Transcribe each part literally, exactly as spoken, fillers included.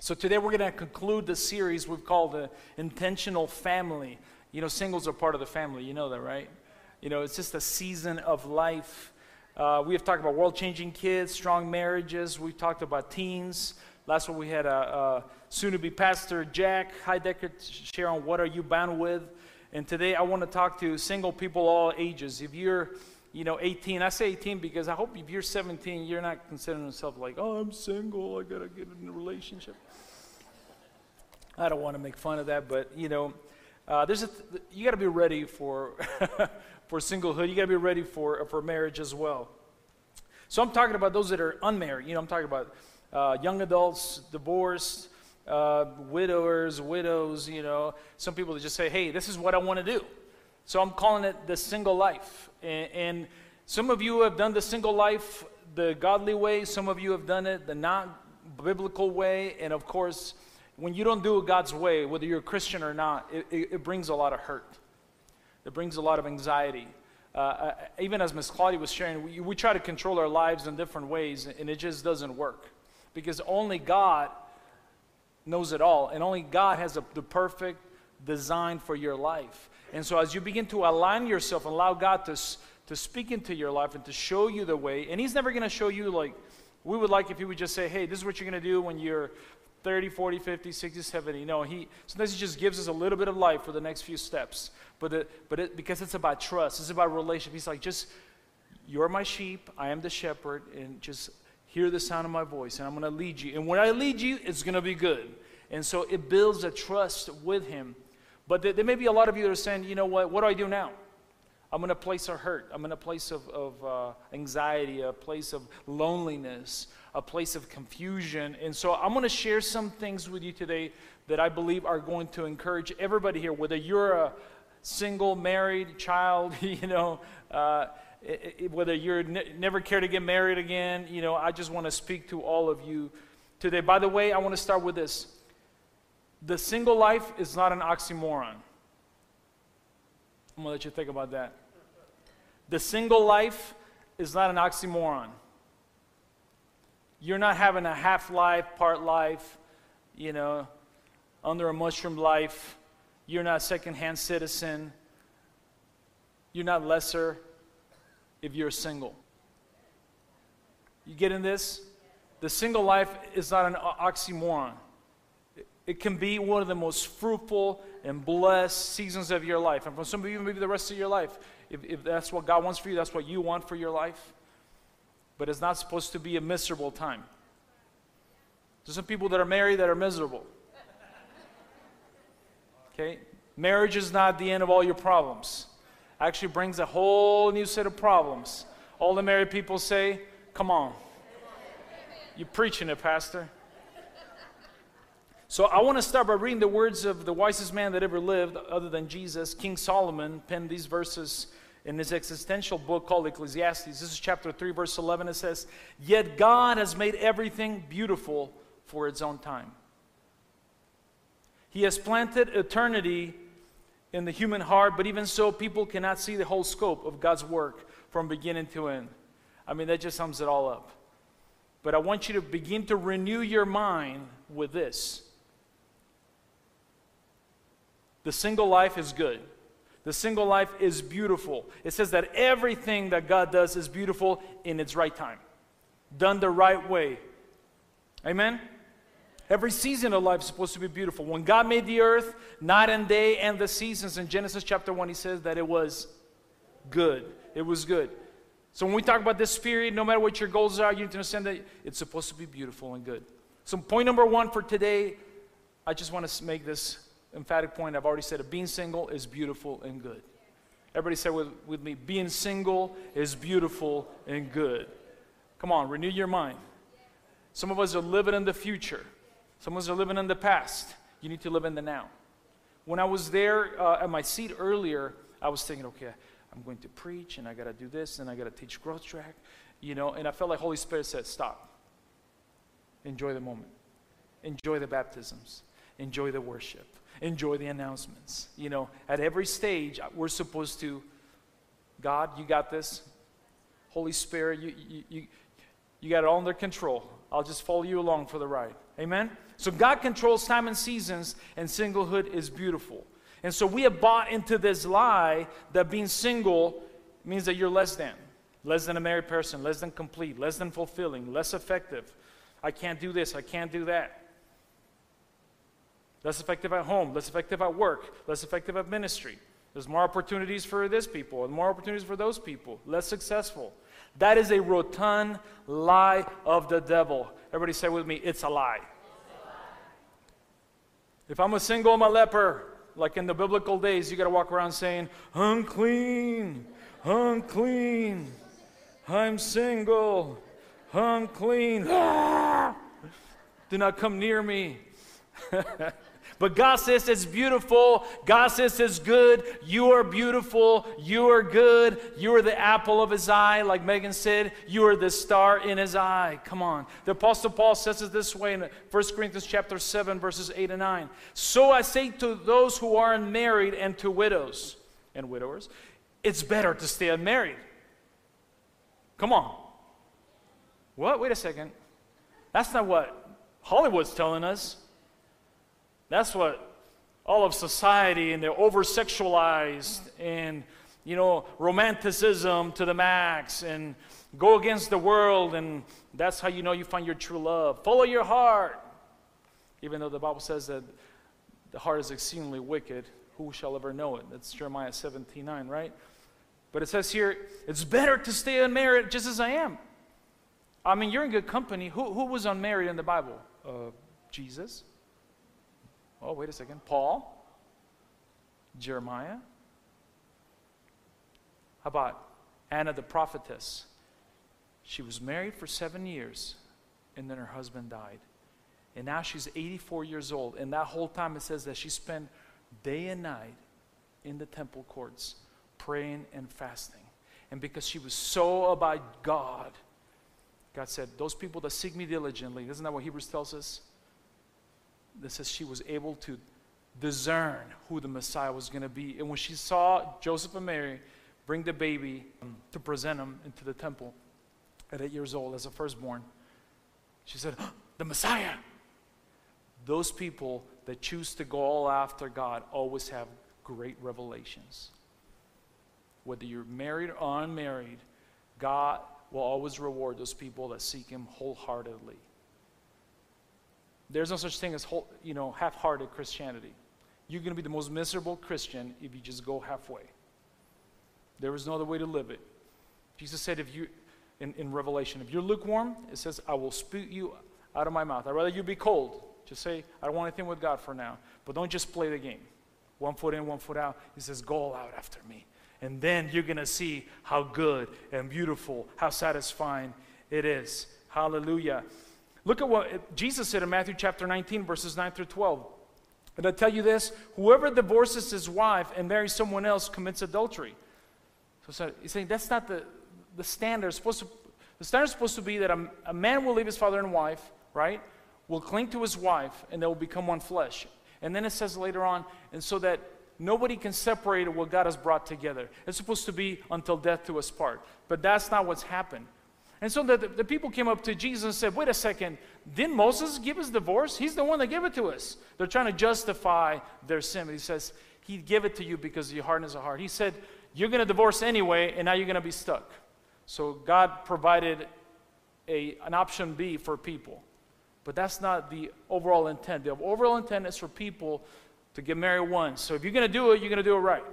So today we're going to conclude the series we've called the Intentional Family. You know, singles are part of the family. You know that, right? You know, it's just a season of life. Uh, we have talked about world-changing kids, strong marriages. We've talked about teens. Last one we had a, a soon-to-be pastor, Jack Heidecker, share on what are you bound with. And today I want to talk to single people all ages. If you're, you know, eighteen, I say eighteen because I hope if you're seventeen, you're not considering yourself like, oh, I'm single, I got to get in a relationship. I don't want to make fun of that, but, you know, uh, there's a th- you got to be ready for for singlehood. You got to be ready for for marriage as well. So I'm talking about those that are unmarried. You know, I'm talking about uh, young adults, divorced, uh, widowers, widows. You know, some people that just say, "Hey, this is what I want to do." So I'm calling it the single life. And, and some of you have done the single life the godly way. Some of you have done it the not biblical way. And of course, when you don't do it God's way, whether you're a Christian or not, it, it, it brings a lot of hurt. It brings a lot of anxiety. Uh, even as Miss Claudia was sharing, we, we try to control our lives in different ways, and it just doesn't work. Because only God knows it all, and only God has a, the perfect design for your life. And so as you begin to align yourself and allow God to, to speak into your life and to show you the way, and He's never going to show you like, we would like if He would just say, hey, this is what you're going to do when you're thirty, forty, fifty, sixty, seventy. No, he sometimes he just gives us a little bit of life for the next few steps. But it, but it, because it's about trust, it's about relationship. He's like, just, you're my sheep, I am the shepherd, and just hear the sound of my voice, and I'm going to lead you. And when I lead you, it's going to be good. And so it builds a trust with Him. But there, there may be a lot of you that are saying, you know what, what do I do now? I'm in a place of hurt. I'm in a place of, of uh, anxiety, a place of loneliness, a place of confusion. And so I'm going to share some things with you today that I believe are going to encourage everybody here, whether you're a single, married, child, you know, uh, it, it, whether you're ne- never care to get married again, you know, I just want to speak to all of you today. By the way, I want to start with this. The single life is not an oxymoron. I'm going to let you think about that. The single life is not an oxymoron. You're not having a half life, part life, you know, under a mushroom life. You're not a second-hand citizen. You're not lesser if you're single. You getting this? The single life is not an oxymoron. It can be one of the most fruitful and blessed seasons of your life. And for some of you, maybe the rest of your life. If, if that's what God wants for you, that's what you want for your life. But it's not supposed to be a miserable time. There's some people that are married that are miserable. Okay? Marriage is not the end of all your problems. It actually brings a whole new set of problems. All the married people say, come on. You're preaching it, Pastor. So I want to start by reading the words of the wisest man that ever lived, other than Jesus. King Solomon penned these verses in his existential book called Ecclesiastes. This is chapter three, verse eleven. It says, yet God has made everything beautiful for its own time. He has planted eternity in the human heart, but even so, people cannot see the whole scope of God's work from beginning to end. I mean, that just sums it all up. But I want you to begin to renew your mind with this. The single life is good. The single life is beautiful. It says that everything that God does is beautiful in its right time, done the right way. Amen? Every season of life is supposed to be beautiful. When God made the earth, night and day, and the seasons, in Genesis chapter one, He says that it was good. It was good. So when we talk about this period, no matter what your goals are, you need to understand that it's supposed to be beautiful and good. So point number one for today, I just want to make this emphatic point. I've already said it. Being single is beautiful and good. Everybody say with, with me, being single is beautiful and good. Come on, renew your mind. Some of us are living in the future. Some of us are living in the past. You need to live in the now. When I was there uh, at my seat earlier, I was thinking, okay, I'm going to preach, and I got to do this, and I got to teach growth track, you know, and I felt like Holy Spirit said, stop. Enjoy the moment. Enjoy the baptisms. Enjoy the worship. Enjoy the announcements. You know, at every stage, we're supposed to, God, you got this. Holy Spirit, you, you, you, you got it all under control. I'll just follow you along for the ride. Amen? So God controls time and seasons, and singlehood is beautiful. And so we have bought into this lie that being single means that you're less than. Less than a married person, less than complete, less than fulfilling, less effective. I can't do this, I can't do that. Less effective at home, less effective at work, less effective at ministry. There's more opportunities for this people and more opportunities for those people. Less successful. That is a rotund lie of the devil. Everybody say with me, it's a lie. It's a lie. If I'm a single, I'm a leper. Like in the biblical days, you got to walk around saying, unclean, unclean, I'm single, unclean. Ah! Do not come near me. But God says it's beautiful. God says it's good. You are beautiful. You are good. You are the apple of his eye. Like Megan said, you are the star in his eye. Come on. The Apostle Paul says it this way in First Corinthians chapter seven, verses eight and nine. So I say to those who are unmarried and to widows and widowers, it's better to stay unmarried. Come on. What? Wait a second. That's not what Hollywood's telling us. That's what all of society, and they're over-sexualized, and, you know, romanticism to the max, and go against the world, and that's how you know you find your true love. Follow your heart. Even though the Bible says that the heart is exceedingly wicked, who shall ever know it? That's Jeremiah seventeen nine, right? But it says here, it's better to stay unmarried just as I am. I mean, you're in good company. Who, who was unmarried in the Bible? Uh, Jesus. Oh, wait a second. Paul? Jeremiah? How about Anna the prophetess? She was married for seven years, and then her husband died. And now she's eighty-four years old. And that whole time it says that she spent day and night in the temple courts praying and fasting. And because she was so about God, God said, those people that seek me diligently, isn't that what Hebrews tells us? That says she was able to discern who the Messiah was going to be. And when she saw Joseph and Mary bring the baby um, to present him into the temple at eight years old as a firstborn, she said, oh, the Messiah. Those people that choose to go all after God always have great revelations. Whether you're married or unmarried, God will always reward those people that seek him wholeheartedly. There's no such thing as whole, you know, half-hearted Christianity. You're going to be the most miserable Christian if you just go halfway. There is no other way to live it. Jesus said, if you, in, in Revelation, if you're lukewarm, it says, I will spit you out of my mouth. I'd rather you be cold. Just say, I don't want anything with God for now. But don't just play the game. One foot in, one foot out. He says, go all out after me. And then you're going to see how good and beautiful, how satisfying it is. Hallelujah. Look at what Jesus said in Matthew chapter nineteen, verses nine through twelve. And I tell you this, whoever divorces his wife and marries someone else commits adultery. So, so he's saying that's not the, the standard. It's supposed to, the standard is supposed to be that a, a man will leave his father and wife, right? Will cling to his wife, and they will become one flesh. And then it says later on, and so that nobody can separate what God has brought together. It's supposed to be until death do us part. But that's not what's happened. And so the, the people came up to Jesus and said, wait a second, didn't Moses give us divorce? He's the one that gave it to us. They're trying to justify their sin. But he says, he gave it to you because of your hardness of heart. He said, you're going to divorce anyway, and now you're going to be stuck. So God provided a, an option B for people. But that's not the overall intent. The overall intent is for people to get married once. So if you're going to do it, you're going to do it right.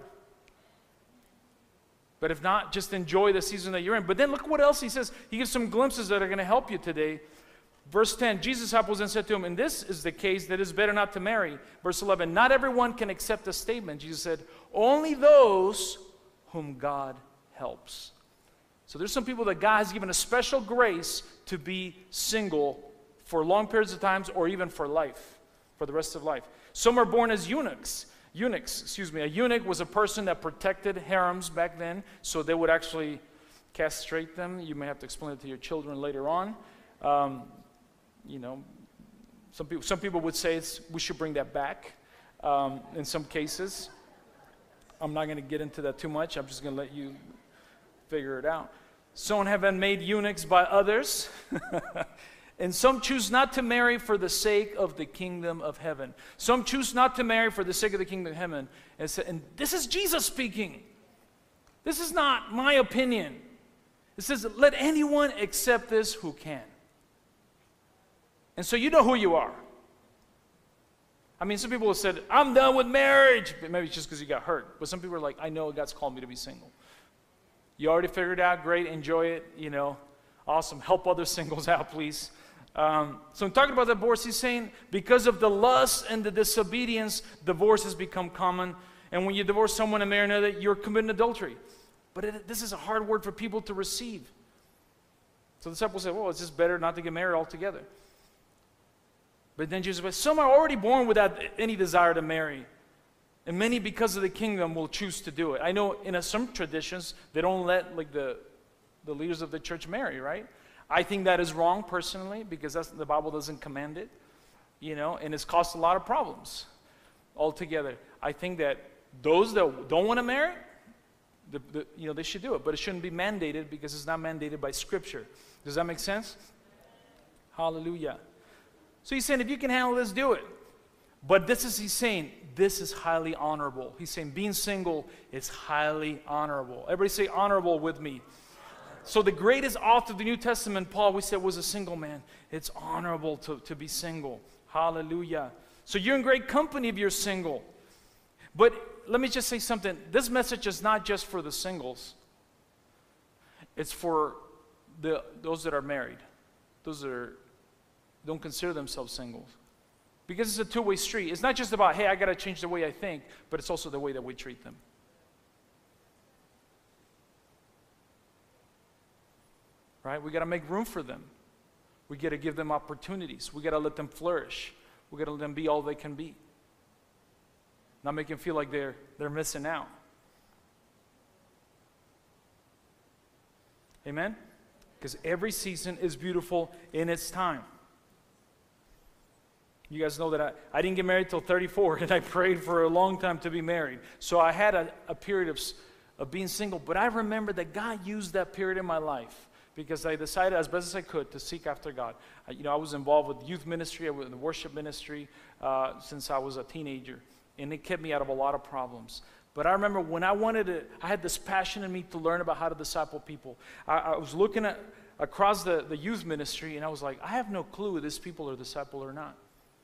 But if not, just enjoy the season that you're in. But then look what else he says. He gives some glimpses that are going to help you today. Verse ten, Jesus' disciples then said to him, and this is the case that is better not to marry. Verse eleven, not everyone can accept a statement. Jesus said, only those whom God helps. So there's some people that God has given a special grace to be single for long periods of times or even for life, for the rest of life. Some are born as eunuchs. Eunuchs, excuse me. A eunuch was a person that protected harems back then, so they would actually castrate them. You may have to explain it to your children later on. Um, you know, some people, some people would say it's, we should bring that back um, in some cases. I'm not going to get into that too much. I'm just going to let you figure it out. Some have been made eunuchs by others. And some choose not to marry for the sake of the kingdom of heaven. Some choose not to marry for the sake of the kingdom of heaven. And, so, and this is Jesus speaking. This is not my opinion. It says, let anyone accept this who can. And so you know who you are. I mean, some people have said, I'm done with marriage. But maybe it's just because you got hurt. But some people are like, I know God's called me to be single. You already figured it out. Great. Enjoy it. You know, awesome. Help other singles out, please. Um, so I'm talking about divorce. He's saying because of the lust and the disobedience, divorce has become common. And when you divorce someone and marry another, you're committing adultery. But it, this is a hard word for people to receive. So the disciples said, well, it's just better not to get married altogether. But then Jesus said, some are already born without any desire to marry. And many, because of the kingdom, will choose to do it. I know in a, some traditions, they don't let like the, the leaders of the church marry, right? I think that is wrong personally, because that's, the Bible doesn't command it, you know, and it's caused a lot of problems altogether. I think that those that don't want to marry, the, the, you know, they should do it, but it shouldn't be mandated because it's not mandated by Scripture. Does that make sense? Hallelujah. So he's saying, if you can handle this, do it. But this is, he's saying, this is highly honorable. He's saying being single is highly honorable. Everybody say honorable with me. So the greatest author of the New Testament, Paul, we said, was a single man. It's honorable to, to be single. Hallelujah. So you're in great company if you're single. But let me just say something. This message is not just for the singles. It's for the those that are married. Those that are, don't consider themselves singles. Because it's a two-way street. It's not just about, hey, I got to change the way I think, but it's also the way that we treat them. Right? We got to make room for them. We got to give them opportunities. We got to let them flourish. We got to let them be all they can be. Not make them feel like they're they're missing out. Amen? Because every season is beautiful in its time. You guys know that I, I didn't get married till thirty-four, and I prayed for a long time to be married. So I had a, a period of, of being single, but I remember that God used that period in my life because I decided as best as I could to seek after God. I, you know, I was involved with youth ministry, I was in the worship ministry uh, since I was a teenager, and it kept me out of a lot of problems. But I remember when I wanted to, I had this passion in me to learn about how to disciple people. I, I was looking at across the, the youth ministry, and I was like, I have no clue if these people are disciple or not.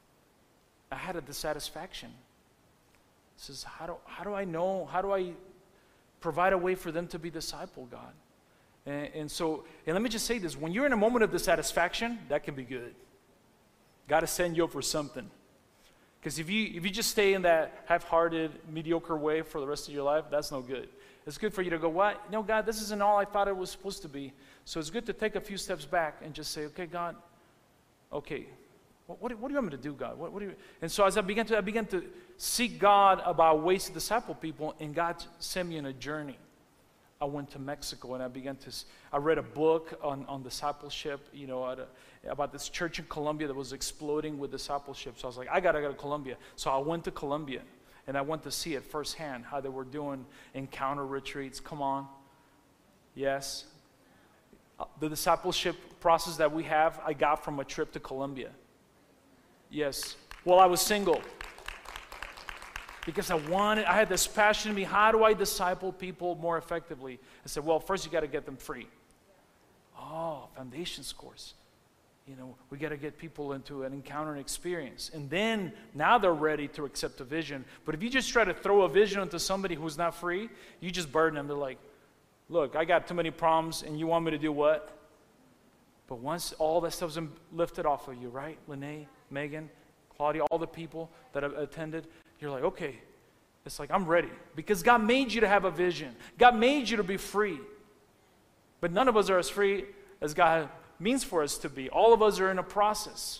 I had a dissatisfaction. It says, how do, how do I know, how do I provide a way for them to be discipled, God? And, and so, and let me just say this, when you're in a moment of dissatisfaction, that can be good. God is setting you up for something. Because if you, if you just stay in that half-hearted, mediocre way for the rest of your life, that's no good. It's good for you to go, what? No, God, this isn't all I thought it was supposed to be. So it's good to take a few steps back and just say, okay, God, okay, What, what, what do you want me to do, God? What, what do you? And so as I began to, I began to seek God about ways to disciple people, and God sent me on a journey. I went to Mexico, and I began to, I read a book on, on discipleship, you know, at a, about this church in Colombia that was exploding with discipleship. So I was like, I got to go to Colombia. So I went to Colombia, and I went to see it firsthand, how they were doing encounter retreats. Come on. Yes. The discipleship process that we have, I got from a trip to Colombia. Yes. Well, I was single. Because I wanted, I had this passion in me, how do I disciple people more effectively? I said, well, first you got to get them free. Oh, foundations course. You know, we got to get people into an encounter and experience. And then, now they're ready to accept a vision. But if you just try to throw a vision into somebody who's not free, you just burden them. They're like, look, I got too many problems, and you want me to do what? But once all that stuff's lifted off of you, right? Lene, Megan, Claudia, all the people that have attended, you're like, okay, it's like, I'm ready. Because God made you to have a vision. God made you to be free. But none of us are as free as God means for us to be. All of us are in a process.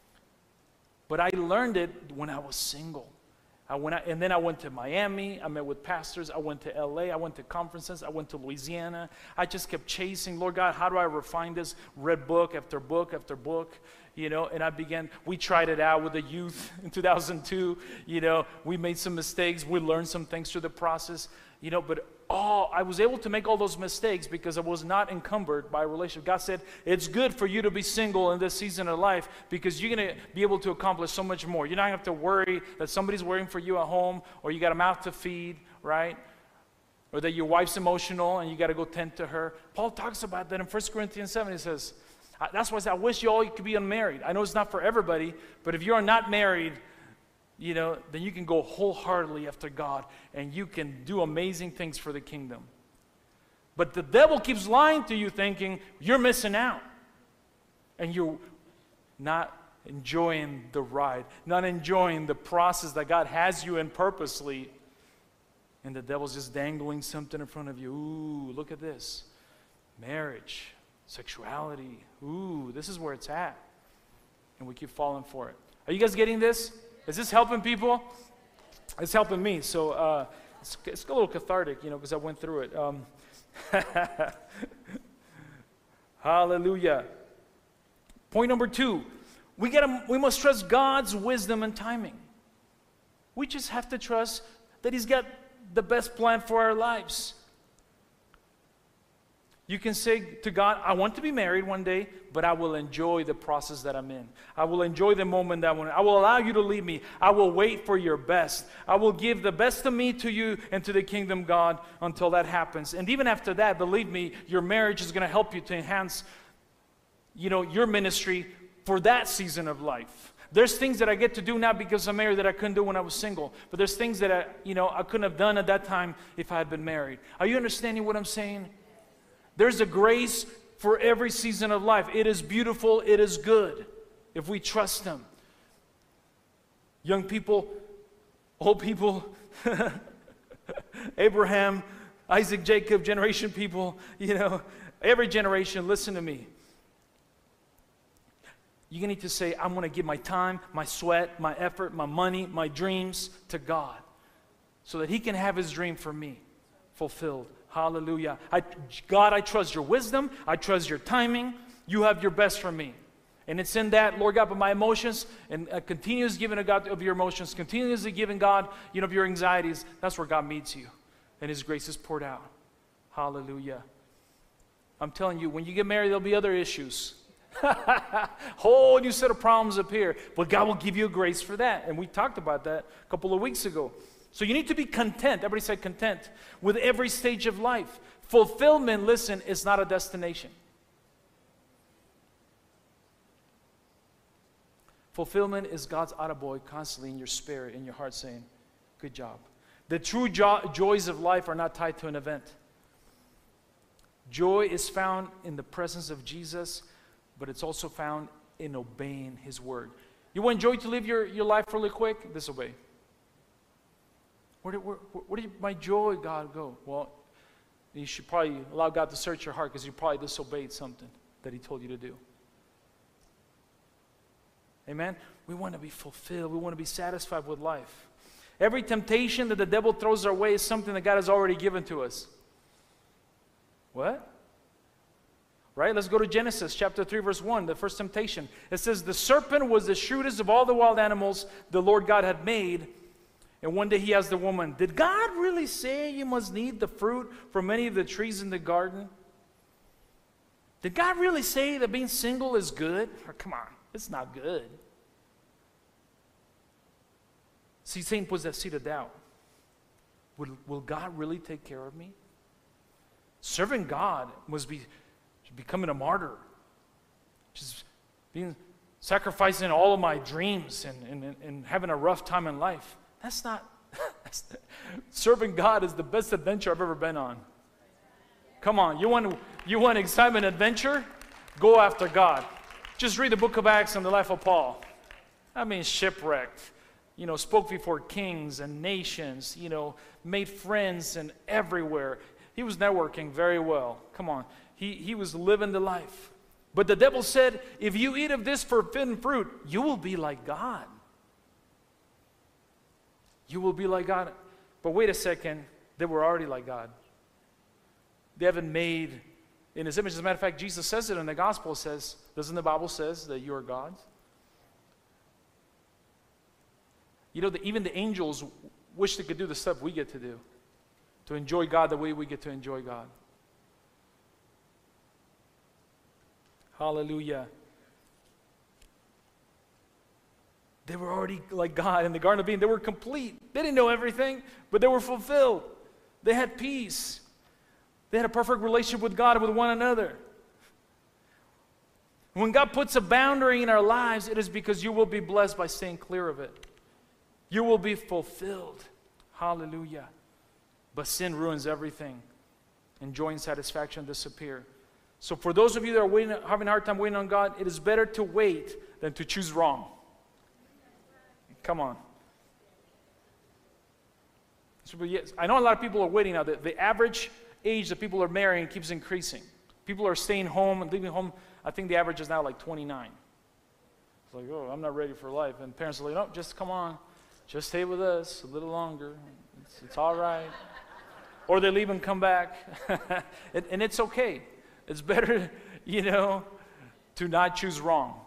But I learned it when I was single. I went out, and then I went to Miami. I met with pastors. I went to L A. I went to conferences. I went to Louisiana. I just kept chasing, Lord God, how do I refine this? Read book after book after book, you know, and I began, we tried it out with the youth in two thousand two, you know, we made some mistakes. We learned some things through the process, you know, but oh, I was able to make all those mistakes because I was not encumbered by a relationship. God said, it's good for you to be single in this season of life because you're going to be able to accomplish so much more. You're not going to have to worry that somebody's worrying for you at home, or you got a mouth to feed, right? Or that your wife's emotional and you got to go tend to her. Paul talks about that in First Corinthians seven. He says, that's why I said, I wish you all could be unmarried. I know it's not for everybody, but if you are not married, you know, then you can go wholeheartedly after God and you can do amazing things for the kingdom. But the devil keeps lying to you thinking you're missing out. And you're not enjoying the ride, not enjoying the process that God has you in purposely. And the devil's just dangling something in front of you. Ooh, look at this. Marriage, sexuality. Ooh, this is where it's at. And we keep falling for it. Are you guys getting this? Is this helping people? It's helping me. So uh, it's, it's a little cathartic, you know, because I went through it. Um, hallelujah. Point number two. We, gotta, we must trust God's wisdom and timing. We just have to trust that He's got the best plan for our lives. You can say to God, I want to be married one day, but I will enjoy the process that I'm in. I will enjoy the moment that I'm in. I will allow you to lead me. I will wait for your best. I will give the best of me to you and to the kingdom, God, until that happens. And even after that, believe me, your marriage is going to help you to enhance, you know, your ministry for that season of life. There's things that I get to do now because I'm married that I couldn't do when I was single. But there's things that I, you know, I couldn't have done at that time if I had been married. Are you understanding what I'm saying? There's a grace for every season of life. It is beautiful. It is good if we trust Him. Young people, old people, Abraham, Isaac, Jacob, generation people, you know, every generation, listen to me. You need to say, I'm going to give my time, my sweat, my effort, my money, my dreams to God so that He can have His dream for me fulfilled. Hallelujah. I, God, I trust your wisdom. I trust your timing. You have your best for me. And it's in that, Lord God, but my emotions and uh, continuous giving of God of your emotions, continuously giving God, you know, of your anxieties. That's where God meets you. And His grace is poured out. Hallelujah. I'm telling you, when you get married, there'll be other issues. Whole new set of problems appear. But God will give you a grace for that. And we talked about that a couple of weeks ago. So you need to be content. Everybody say content with every stage of life. Fulfillment, listen, is not a destination. Fulfillment is God's attaboy constantly in your spirit, in your heart saying, good job. The true jo- joys of life are not tied to an event. Joy is found in the presence of Jesus, but it's also found in obeying His word. You want joy to live your, your life really quick? Disobey. Where did, where, where did my joy, God, go? Well, you should probably allow God to search your heart because you probably disobeyed something that He told you to do. Amen? We want to be fulfilled. We want to be satisfied with life. Every temptation that the devil throws our way is something that God has already given to us. What? Right? Let's go to Genesis chapter three, verse one, the first temptation. It says, the serpent was the shrewdest of all the wild animals the Lord God had made. And one day He asked the woman, did God really say you must eat the fruit from any of the trees in the garden? Did God really say that being single is good? Or, come on, it's not good. See, Satan puts that seed of doubt. Will, will God really take care of me? Serving God must be becoming a martyr. Just being, sacrificing all of my dreams and, and, and having a rough time in life. That's not, that's not, serving God is the best adventure I've ever been on. Come on, you want, you want excitement, adventure? Go after God. Just read the book of Acts and the life of Paul. I mean, shipwrecked, you know, spoke before kings and nations, you know, made friends and everywhere. He was networking very well. Come on, he, he was living the life. But the devil said, if you eat of this forbidden fruit, you will be like God. You will be like God. But wait a second, they were already like God. They haven't made in His image. As a matter of fact, Jesus says it in the gospel. It says, doesn't the Bible says that you are gods? You know, the, even the angels wish they could do the stuff we get to do. to enjoy God the way we get to enjoy God. Hallelujah. They were already like God in the Garden of Eden. They were complete. They didn't know everything, but they were fulfilled. They had peace. They had a perfect relationship with God and with one another. When God puts a boundary in our lives, it is because you will be blessed by staying clear of it. You will be fulfilled. Hallelujah. But sin ruins everything, and joy and satisfaction disappear. So for those of you that are waiting, having a hard time waiting on God, it is better to wait than to choose wrong. Come on. So, yes, I know a lot of people are waiting now. The, the average age that people are marrying keeps increasing. People are staying home and leaving home. I think the average is now like twenty-nine. It's like, oh, I'm not ready for life. And parents are like, no, just come on. Just stay with us a little longer. It's, it's all right. Or they leave and come back. and, and it's okay. It's better, you know, to not choose wrong.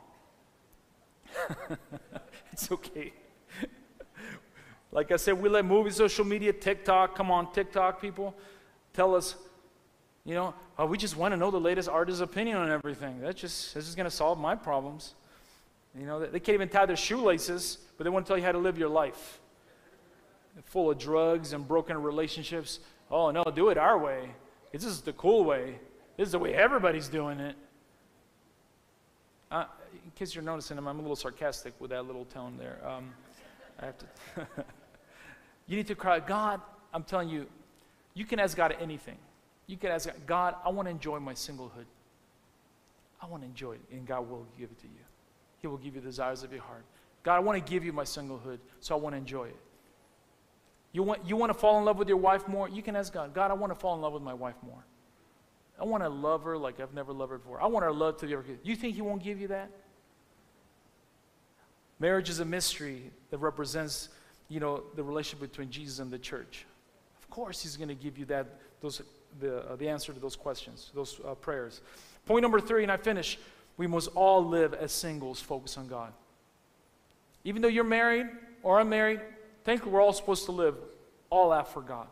It's okay. Like I said, we let movies, social media, TikTok, come on, TikTok people, tell us, you know, oh, we just want to know the latest artist's opinion on everything. That's just, this is going to solve my problems. You know, they can't even tie their shoelaces, but they want to tell you how to live your life. Full of drugs and broken relationships. Oh, no, do it our way. This is the cool way. This is the way everybody's doing it. Uh, in case you're noticing, I'm, I'm a little sarcastic with that little tone there. Um, I have to. You need to cry, God, I'm telling you, you can ask God anything. You can ask God, God, I want to enjoy my singlehood. I want to enjoy it, and God will give it to you. He will give you the desires of your heart. God, I want to give you my singlehood, so I want to enjoy it. You want, you want to fall in love with your wife more? You can ask God, God, I want to fall in love with my wife more. I want to love her like I've never loved her before. I want our love to be ever good. You think He won't give you that? Marriage is a mystery that represents, you know, the relationship between Jesus and the church. Of course, He's going to give you that, those, the, uh, the answer to those questions, those uh, prayers. Point number three, and I finish. We must all live as singles, focused on God. Even though you're married or unmarried, thankfully we're all supposed to live all out for God.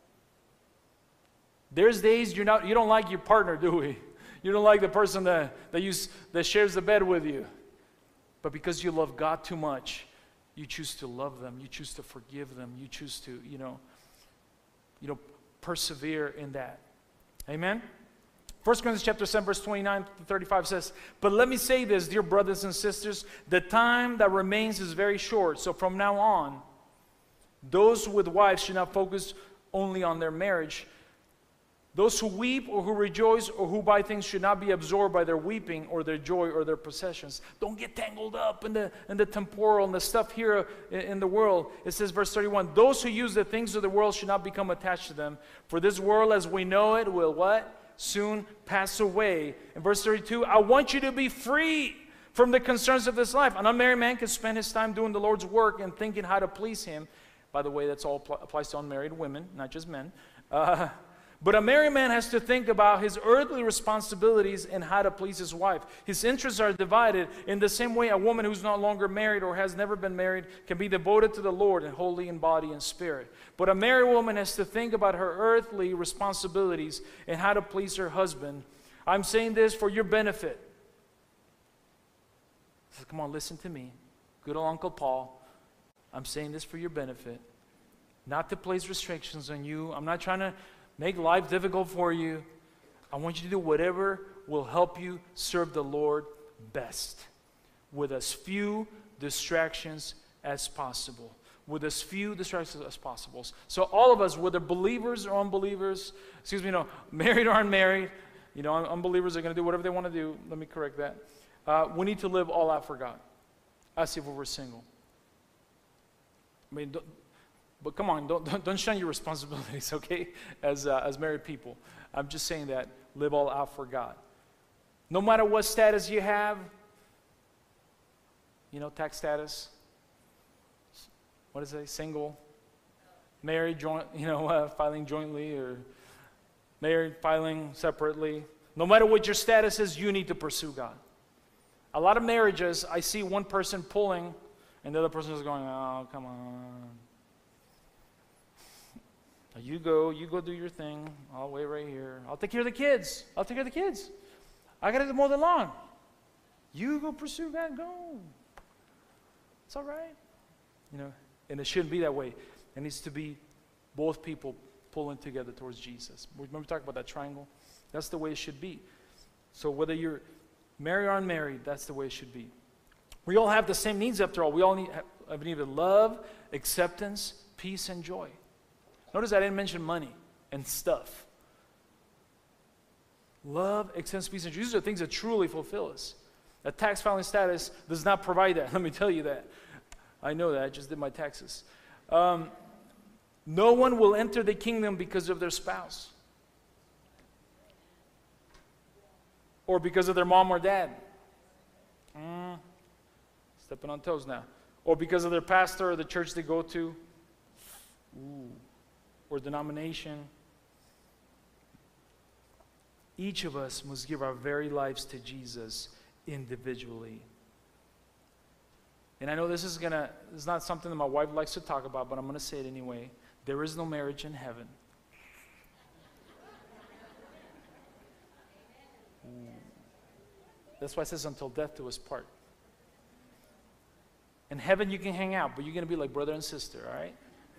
There's days you're not, you don't like your partner, do we? You don't like the person that, that, you, that shares the bed with you. But because you love God too much, you choose to love them. You choose to forgive them. You choose to, you know, you know, persevere in that. Amen? First Corinthians chapter seven, verse twenty-nine to thirty-five says, but let me say this, dear brothers and sisters, the time that remains is very short. So from now on, those with wives should not focus only on their marriage. Those who weep or who rejoice or who buy things should not be absorbed by their weeping or their joy or their possessions. Don't get tangled up in the, in the temporal and the stuff here in, in the world. It says, verse thirty-one, those who use the things of the world should not become attached to them. For this world as we know it will what? Soon pass away. In verse thirty-two, I want you to be free from the concerns of this life. An unmarried man can spend his time doing the Lord's work and thinking how to please Him. By the way, that's all pl- applies to unmarried women, not just men. Uh, But a married man has to think about his earthly responsibilities and how to please his wife. His interests are divided. In the same way, a woman who's no longer married or has never been married can be devoted to the Lord and holy in body and spirit. But a married woman has to think about her earthly responsibilities and how to please her husband. I'm saying this for your benefit. So come on, listen to me. Good old Uncle Paul. I'm saying this for your benefit. Not to place restrictions on you. I'm not trying to make life difficult for you. I want you to do whatever will help you serve the Lord best with as few distractions as possible. With as few distractions as possible. So all of us, whether believers or unbelievers, excuse me, no, married or unmarried, you know, unbelievers are going to do whatever they want to do. Let me correct that. Uh, we need to live all out for God. As if we were single. I mean, don't, But come on, don't, don't, don't shun your responsibilities, okay, as, uh, as married people. I'm just saying that, live all out for God. No matter what status you have, you know, tax status, what is it, single, married, joint, you know, uh, filing jointly, or married, filing separately. No matter what your status is, you need to pursue God. A lot of marriages, I see one person pulling, and the other person is going, oh, come on. You go, you go do your thing. I'll wait right here. I'll take care of the kids. I'll take care of the kids. I got to mow the lawn. You go pursue God, go. It's all right. You know, and it shouldn't be that way. It needs to be both people pulling together towards Jesus. Remember we talked about that triangle? That's the way it should be. So whether you're married or unmarried, that's the way it should be. We all have the same needs after all. We all need, have need of love, acceptance, peace, and joy. Notice I didn't mention money and stuff. Love, acceptance, peace, and joy. These are things that truly fulfill us. A tax filing status does not provide that. Let me tell you that. I know that. I just did my taxes. Um, no one will enter the kingdom because of their spouse. Or because of their mom or dad. Mm, stepping on toes now. Or because of their pastor or the church they go to. Ooh. Or denomination. Each of us must give our very lives to Jesus individually. And I know this is gonna, this is not something that my wife likes to talk about, but I'm gonna say it anyway. There is no marriage in heaven. Ooh. That's why it says until death do us part. In heaven you can hang out, but you're gonna be like brother and sister, all right?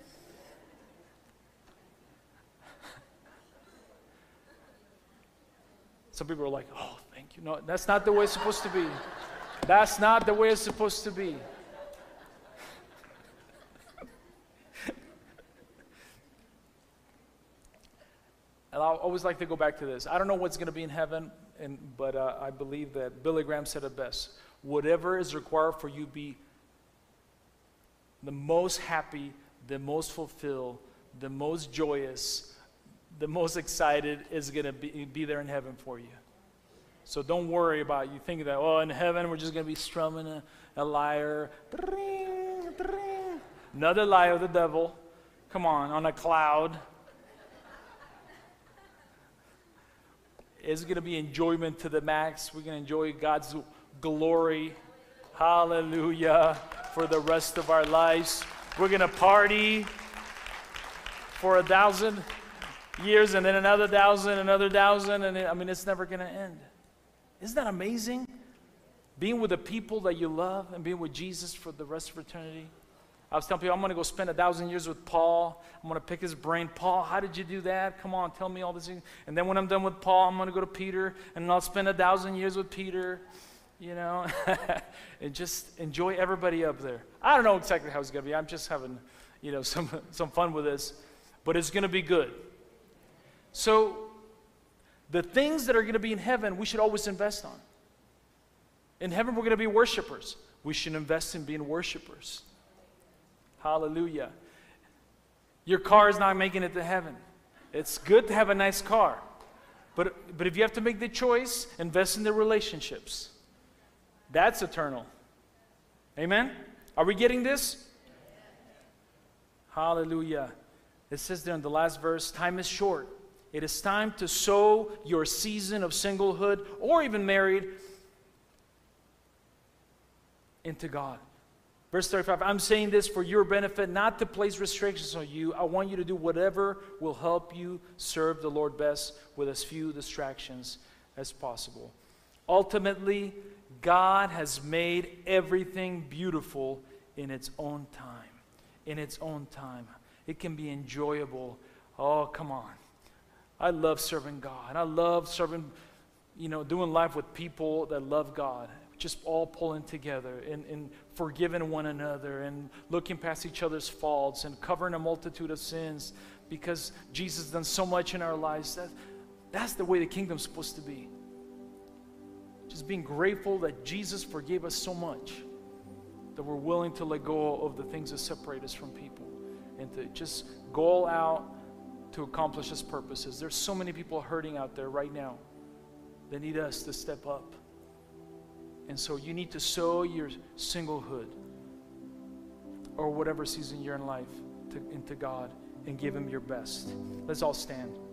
Some people are like, oh, thank you. No, that's not the way it's supposed to be. That's not the way it's supposed to be. And I always like to go back to this. I don't know what's going to be in heaven, and, but uh, I believe that Billy Graham said it best. Whatever is required for you to be the most happy, the most fulfilled, the most joyous, the most excited is going to be, be there in heaven for you. So don't worry about you thinking that, oh, in heaven we're just going to be strumming a, a lyre. Another lie of the devil. Come on, on a cloud. It's going to be enjoyment to the max. We're going to enjoy God's glory. Hallelujah. For the rest of our lives. We're going to party for a thousand years and then another thousand, another thousand, and it, I mean, it's never going to end. Isn't that amazing? Being with the people that you love and being with Jesus for the rest of eternity. I was telling people, I'm going to go spend a thousand years with Paul. I'm going to pick his brain. Paul, how did you do that? Come on, tell me all this. And then when I'm done with Paul, I'm going to go to Peter, and I'll spend a thousand years with Peter, you know, and just enjoy everybody up there. I don't know exactly how it's going to be. I'm just having, you know, some, some fun with this, but it's going to be good. So the things that are going to be in heaven, we should always invest on. In heaven, we're going to be worshipers. We should invest in being worshipers. Hallelujah. Your car is not making it to heaven. It's good to have a nice car. But, but if you have to make the choice, invest in the relationships. That's eternal. Amen? Are we getting this? Hallelujah. It says there in the last verse, time is short. It is time to sow your season of singlehood or even married into God. Verse thirty-five, I'm saying this for your benefit, not to place restrictions on you. I want you to do whatever will help you serve the Lord best with as few distractions as possible. Ultimately, God has made everything beautiful in its own time. In its own time. It can be enjoyable. Oh, come on. I love serving God. I love serving, you know, doing life with people that love God. Just all pulling together and, and forgiving one another and looking past each other's faults and covering a multitude of sins because Jesus has done so much in our lives. That, that's the way the kingdom's supposed to be. Just being grateful that Jesus forgave us so much that we're willing to let go of the things that separate us from people and to just go all out to accomplish His purposes. There's so many people hurting out there right now that need us to step up. And so you need to sow your singlehood or whatever season you're in life to, into God and give Him your best. Let's all stand.